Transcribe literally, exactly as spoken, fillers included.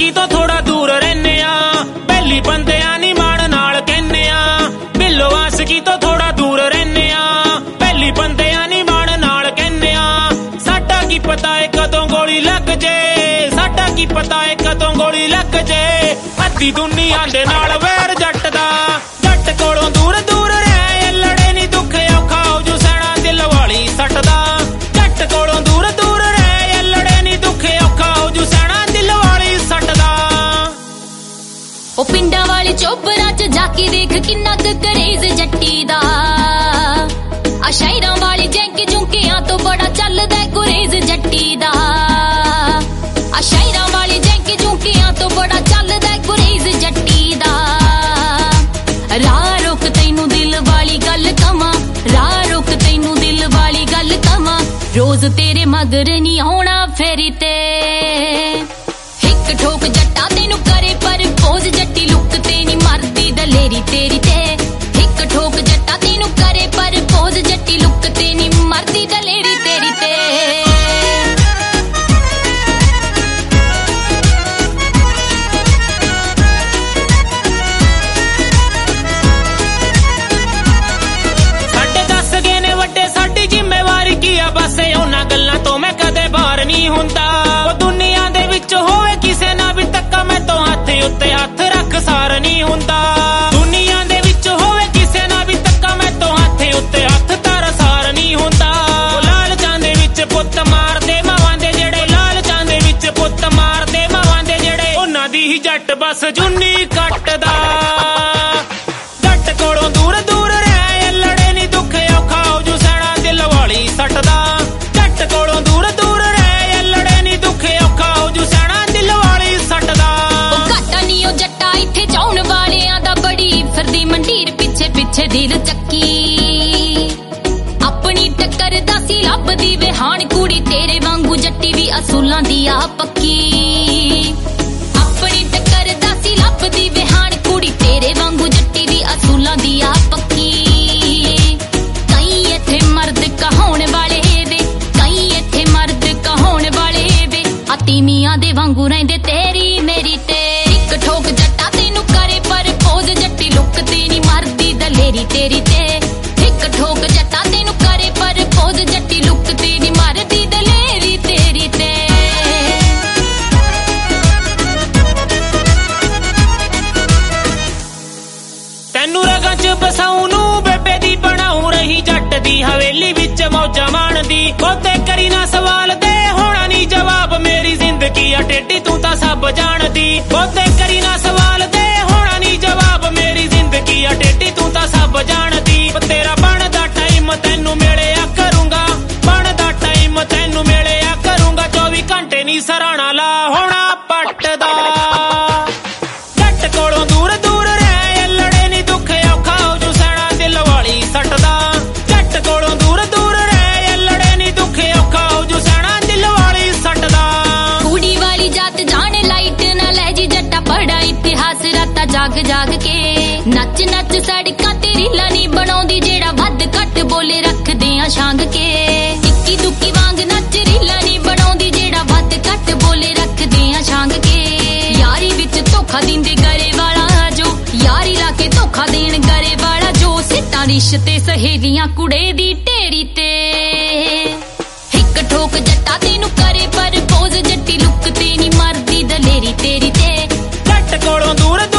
आसकी तो थोड़ा दूर रहने आ, पहली बंदियां नी मान नाल कहने आ। बिल्लो आसकी तो थोड़ा दूर रहने आ, पहली बंदियां नी मान नाल कहने आ। साडा की पता है कदों गोली लग जे, साडा की पता है कदों गोली लग जे। अद्धी दुनिया दे नाल वैर जट दा, जट कोलों दूर दूर रह लड़े नी दुख औखा हो जू सैना दिल वाली सट दा। जट कोलों दूर दूर रह लड़े नी दुख औखा हो जू सैना दिल वाली सट दा। ओ पिंडा वाली चोबरा च जाके देख किन्ना क करेज जट्टी दा। आ शायरां वाली जैंक झुंकियां तो बड़ा चलदा गुरेज जट्टी दा। आ शायरां वाली जैंक झुंकियां तो बड़ा चलदा गुरेज जट्टी दा। राह रुक तैनू दिल वाली गल कवां, राह रुक तैनू दिल वाली गल कवां। रोज तेरे मगर नी आउणा फेरी ते, हिक ठोक जट्टा तेनू करे पर पोज जट्टी लुक ते नी मरदी दलेरी तेरी ते। हिक ठोक जट्टा तेनू करे पर पोज जट्टी लुक ते नी मरदी दलेरी तेरी ते। बस उन्हां गल्लां तो मैं कदे बाहर नहीं हुंदा। दुनिया दे विच होवे किसे ना भी तक्का मैं तो हथ उत्ते हथ रख सार नहीं हुंदा। दुनिया दे विच होवे किसे ना भी तक्का मैं तो हथ उत्ते हथ तार सार नहीं हुंदा। लाल चांदे विच पुत्त मार दे मावां दे जेड़े, लाल चांदे विच पुत्त मार दे मावां दे जेड़े। उन्हां दी ही जट बस जुन्नी कटदा। जट कोलों दूर दूर रह लड़े नी दुख औखा हो जू सैना दिल वाली सटदा। जट कोलों दूर दूर रह लड़े नी दुख औखा हो जू सैना दिल वाली सटदा। घाटा नी ओ जट्टा इत्थे चाउण वालियां दा बड़ी फिरदी मंडीर पिछे पिछे दिल चक्की। अपनी टक्कर दा सी लभदी वे हाण कुड़ी तेरे वांगू जट्टी भी असूलां दी आ पक्की। अपनी टक्कर दा सी लभदी वे हाण कुड़ी तेरे वांगू जट्टी भी असूलां दी आ पक्की। कई इत्थे मर्द कहाउण वाले वे, कई इत्थे मर्द कहाउण वाले वे। आ तीमियां दे वांगू रहिंदे तेरी मेरी ते। इक ठोक जट्टा तेनू करे पर पोज जट्टी लुक ते नी मरदी दलेरी तेरी ते। इक ठोक जट्टा तेनू करे पर पोज जट्टी लुक ते नी मरदी दलेरी तेरी ते। तैनू रगां च बसाऊं नू बेबे दी बनाऊं रही जट दी हवेली विच मौजा माणदी। बहुते करी ना सवाल दे होना नी जवाब, मेरी जिंदगी आ टेढ़ी तू तां सब जानदी। बहुते करी ना सवाल दे होना नी जवाब, मेरी जिंदगी आ टेढ़ी तू तां सब जानदी। तेरा बनदा टाइम तैनू मिलिया करूंगा, बनदा टाइम तैनू मिलिया करूंगा। चौबी घंटे नी सराणा ला होना पटदा। जट कोलों दूर दूर रह लड़े नी दुख औखा हो जू सैना दिल वाली सटदा। जट कोलों दूर दूर रह लड़े नी दुख औखा हो जू सैना दिल वाली सटदा। कुड़ी वाली जात जाने लाइट ना ले जी जट्टा बड़ा इतिहास राता जाग जाग के। नच नच सड़कां ते रीलां नी बनाउंदी जेड़ा वध घट बोले रखदे आ छांग के। इक्की दुक्की वांग नच रीलां नी बनाउंदी जेड़ा वध घट बोले रखदे आ छांग के। यारी विच धोखा दिंदे गरे वाला जो, यारी ला के धोखा देण गरे वाला जो। सिੱਟਾਂ रिश्ते सहेलियां कुड़े दी ढेरी ते। हिक ठोक जट्टा तेनू करे पर पोज जट्टी लुक ते नी मरदी दलेरी तेरी ते। जट कोलों दूर